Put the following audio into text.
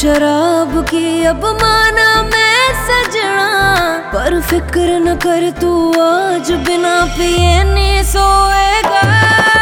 शराब की अब माना मैं सजना, पर फिक्र न कर तू आज बिना पिए नहीं सोएगा।